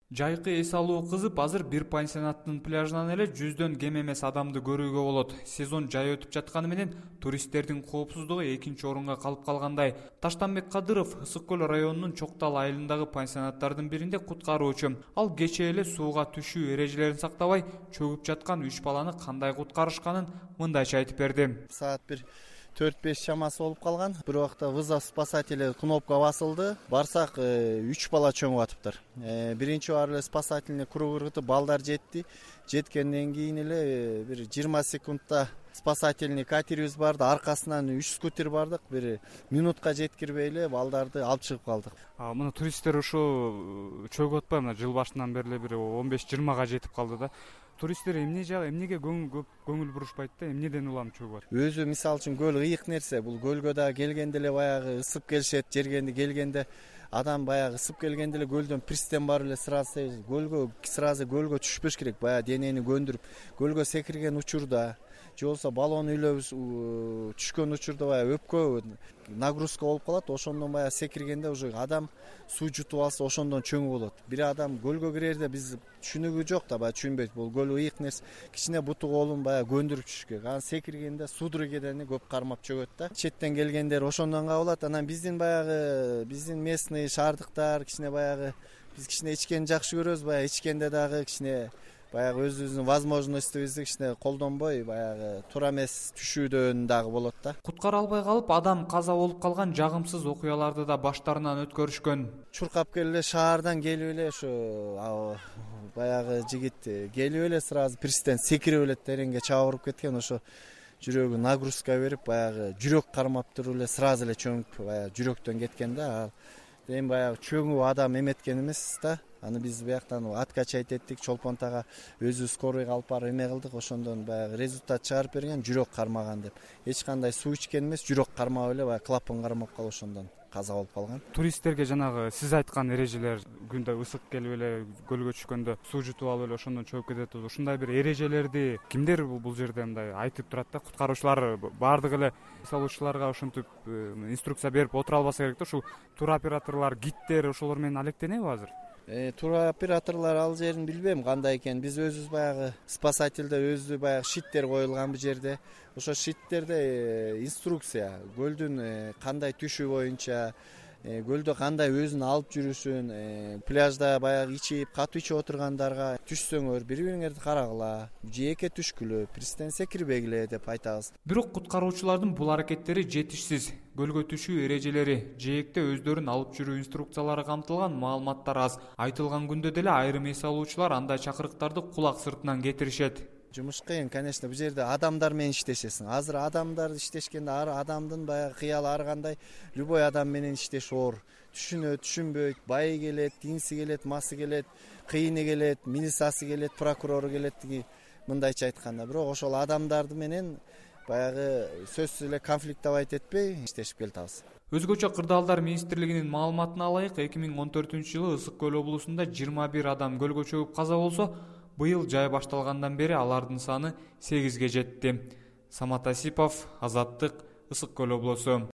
Жайкы эс алуу кызып, азыр бир пансионаттын пляжынан эле 100дөн кем эмес адамды көрүүгө болот. Сезон жай өтүп жатканы менен туристтердин коопсуздугу экинчи орунга калып калгандай. Таштанбек Кадыров Ысык көл районунун Чоктал айылындагы пансионаттардын биринде куткаруучу. Ал кечээ эле сууга түшүү эрежелерин сактабай чөгүп жаткан 3 баланы кандай куткарышканын мындайча айтып берди. Саат 4-5 чамасы болуп калган. Бир убакта вызов спасателя кнопка басылды. Барсак 3 бала чөңүп атыптыр. Биринчи бар эле спасательный круг ыргытып балдар жетти. Жеткенден кийин эле бир 20 секундта спасательный катерибиз барды. Аркасынан 3 скутер бардык. Бир минутка жеткирбей эле балдарды алып чыгып калдык. Мына туристтер ушу чөгүп атпайбы? Мына жыл башынан бери эле бир 15-20га жетип калды да. Туристтер эмнеге көңүл бурушпайт да, эмнеден улам чөгүп атат? Өзү мисалы үчүн көл ыйык нерсе, бул көлгө да келгенде эле баягы ысып келишет, жергенде келгенде адам баягы ысып келгенде эле көлдөн пристен барып эле сразу көлгө түшпөш керек, баягы денени көндүрүп, көлгө секирген учурда же болбосо баллон үйлөбүз түшкөн учурда баягы өпкө нагрузка болуп калат, ошондон баягы секиргенде уже адам суу жутуп алса ошондон чөңүп болот. Бир адам көлгө кирерде биз түшүнүгү жок да, баягы түшүнбөйт. Бул көл ыйык нерсе, кичине буту колун баягы көндүрүп түшүш керек. Анан секиргенде судорогеден көп кармап чөгөт да. Четтен келгендер ошондон кабылат. Анан биздин местный шаардыктар кичине баягы биз кичине ичкенди жакшы көрөбүз, баягы ичкенде дагы кичине баягы өзүбүздүн возможностьтубузду кичине колдонбой, баягы туура эмес түшүүдөн дагы болот да. Куткара албай калып, адам каза болуп калган жагымсыз окуяларды да баштарынан өткөрүшкөн. Чуркап келип эле шаардан келип эле ошо баягы жигит келип эле сразу пристен секирип эле тереңге чабырып кеткен. Ошо жүрөгү нагрузка берип, баягы жүрөк кармап туруп эле сразу эле чөңүп, баягы жүрөктөн кеткен да. Эми баягы чөңүп адам эметкен эмес да. Аны биз бияктан откачать эттик, Чолпонтага өзү скорыйга алып барып эме кылдык. Ошондон баягы результат чыгарып берген, жүрөк кармаган деп. Эч кандай суу ичкен эмес, жүрөк кармап эле баягы клапан кармап калып ошондон каза болуп калган. Туристтерге жанагы сиз айткан эрежелер, күндө ысык келип эле көлгө түшкөндө суу жутуп алып эле ошондон чөгүп кетет. Ушундай бир эрежелерди кимдер бул жерде мындай айтып турат да? Куткаруучулар баардыгы эле салуучуларга ошентип инструкция берип отура албаса керек да. Ушул туроператорлор, гидтер ошолор менен алектенеби азыр? Туроператорлор ал жерин билбейм кандай экен. Биз өзүбүз баягы спасательде өзү баягы щиттер коюлган бул жерде. Ошо щиттерде инструкция, көлдүн кандай түшү боюнча, көлдө кандай өзүн алып жүрүшүн, пляжда баягы ичип, катуу ичип отургандарга түшсөңөр бири-бириңерди карагыла, жээкке түшкүлө, пристен секирбегиле деп айтабыз. Бирок куткаруучулардын бул аракеттери жетишсиз. Көлгө түшүү эрежелери, жээкте өздөрүн алып жүрүү инструкциялары камтылган маалыматтар аз. Айтылган күндө деле айрым эс алуучулар андай чакырыктарды кулак сыртынан кетиришет. Жумуш кыйын, конечно, бул жерде адамдар менен иштешесиң. Азыр адамдар иштешкенде адамдын баягы кыялы ар кандай, любой адам менен иштеш оор. Түшүнөт, түшүнбөйт, байы келет, тиңси келет, масы келет, кыйыны келет, милициясы келет, прокурору келет деги мындайча айтканда. Бирок ошол адамдарды менен баягы сөзсүз эле конфликтовать этпей иштешип келатабыз. Өзгөчө Кырдаалдар министрлигинин маалыматына алайык, 2014-жылы Ысык көл облусунда 21 адам көлгө чөгүп каза болсо, быйыл жай башталгандан бери алардын саны 8ге жетти. Самат Асипов, Азаттык, Ысык көл облусу.